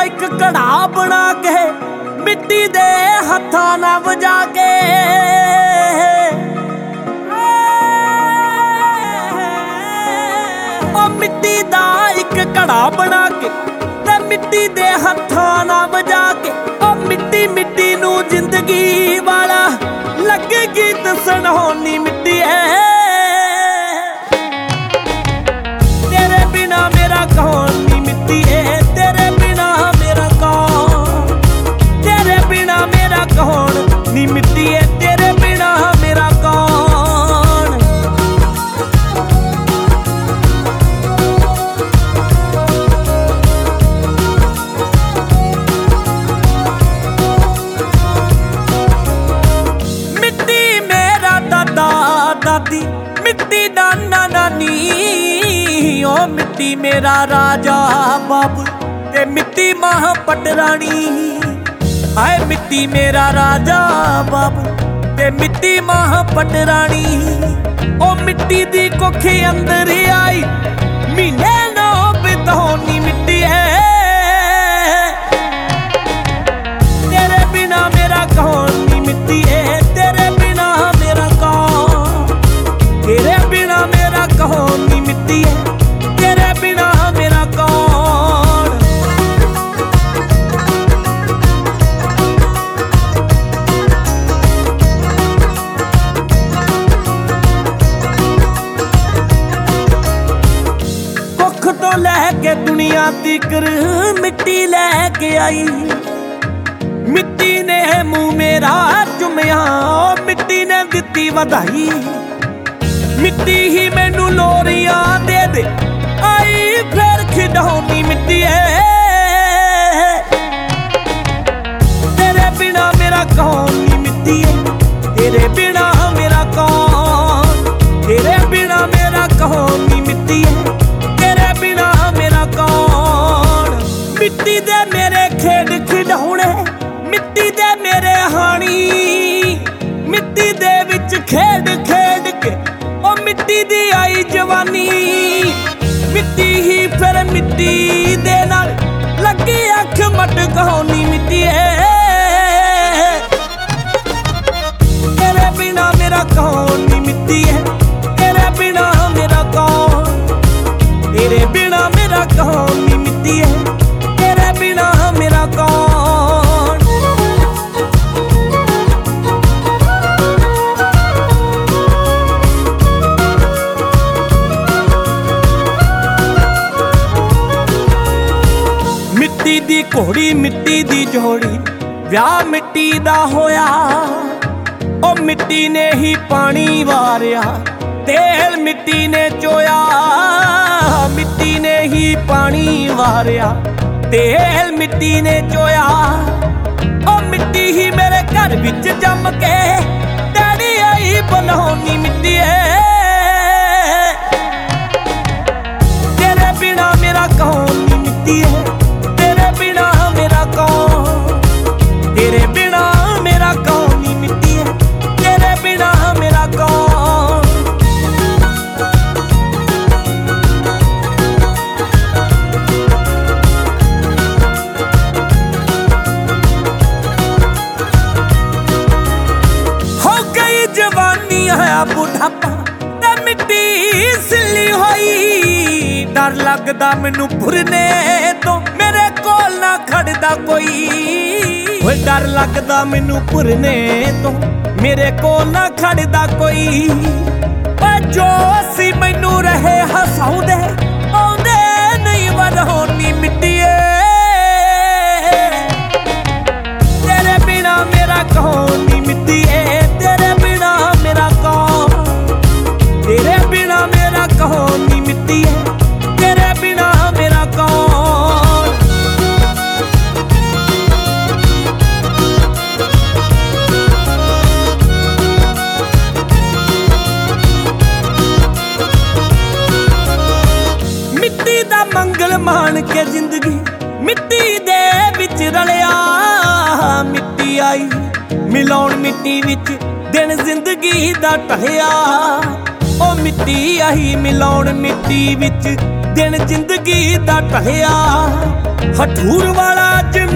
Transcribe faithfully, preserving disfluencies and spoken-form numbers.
एक घड़ा बना के मिट्टी दे हत्थां नाल वजा के ओ मिट्टी दा एक घड़ा बना के ते मिट्टी दे हत्थां नाल वजा के ओ मिट्टी मिट्टी नू जिंदगी वाला लगे गीत सुनाउणी मिट्टी है। तेरे बिना मेरा कौन नी मिट्टी है, तेरे बिना मेरा कौन, तेरे बिना मेरा कौन नी मिट्टी है, तेरे बिना मेरा कौन। मिट्टी मेरा दादा दादी, मिट्टी नाना नानी, ओ मिट्टी मेरा राजा बाबू ते मिट्टी मां पटरानी। हाय मिट्टी मेरा राजा बाबू ते मिट्टी मां पटरानी। ओ मिट्टी दी कोखे अंदर आई महीने नौ बिताउणी मिट्टी है। तेरे बिना मेरा कौन नी मिट्टी है, तेरे बिना मेरा कौन, तेरे बिना मेरा कौन नी मिट्टी है, तेरे बिना मेरा कौन। कुख तो लैके दुनिया तिकर मिट्टी लैके आई। मिट्टी ने मुंह मेरा चुमिया, मिट्टी ने दित्ती वधाई। मिट्टी ही मैनू लोरियां दे दे आई फिर खिडौनी मिट्टी है। तेरे बिना मेरा कौन नी मिट्टी है, तेरे बिना मेरा कौन, तेरे बिना मेरा कौन नी मिट्टी है, तेरे बिना मेरा कौन। मिट्टी दे मेरे खेड खिडौने, मिट्टी दे मेरे हानी, मिट्टी दे विच खेड खेड के ओ मिट्टी दी आई जवानी। मिट्टी ही फिर मिट्टी दे नाल लगी अख मटकाउणी मिट्टी है। तेरे बिना मेरा कौन नी मिट्टी है, तेरे बिना मेरा कौन, तेरे बिना मेरा कौन नी मिट्टी है, तेरे बिना मेरा कौन। मिट्टी दी घोड़ी मिट्टी दी जोड़ी, ब्याह मिट्टी दा होया। ओ मिट्टी ने ही पानी वारिया, तेल मिट्टी ने चोया। मिट्टी ने ही पानी वारिया, तेल मिट्टी ने चोया। ओ मिट्टी ही मेरे घर विच जम के डैडी आई बनाउणी मिट्टी है। तेरे बिना मेरा कौन नी मिट्टी है, तेरे बिना मेरा कौन, तेरे बिना मेरा कौन नी मिट्टी है, तेरे बिना मेरा कौन। हो गई जवानी है बुढ़ापा ते मिट्टी सिल्ली होई। डर लगदा मैनू भुरने तो मेरे कोल ना खड़दा कोई। ओए डर लगदा मैनू भुरने तो मेरे कोल ना खड़दा कोई। ओए जो सी मैनू रहे हसाउंदे आउंदे नहीं वरहोनी मिट्टी है। तेरे बिना मेरा कौन नी मिट्टी है, तेरे बिना मेरा कौन, तेरे बिना मेरा कौन नी मिट्टी है, तेरे बिना मेरा कौन। मिट्टी दा मंगल मान के जिंदगी मिट्टी दे विच रलिया। मिट्टी आई मिलाउण मिट्टी विच दिन जिंदगी दा टलिया। ओ मिट्टी आई मिलाउण मिट्टी विच दिन जिंदगी दा टलिया। ਹਠੂਰ ਵਾਲਾ ਅੱਜ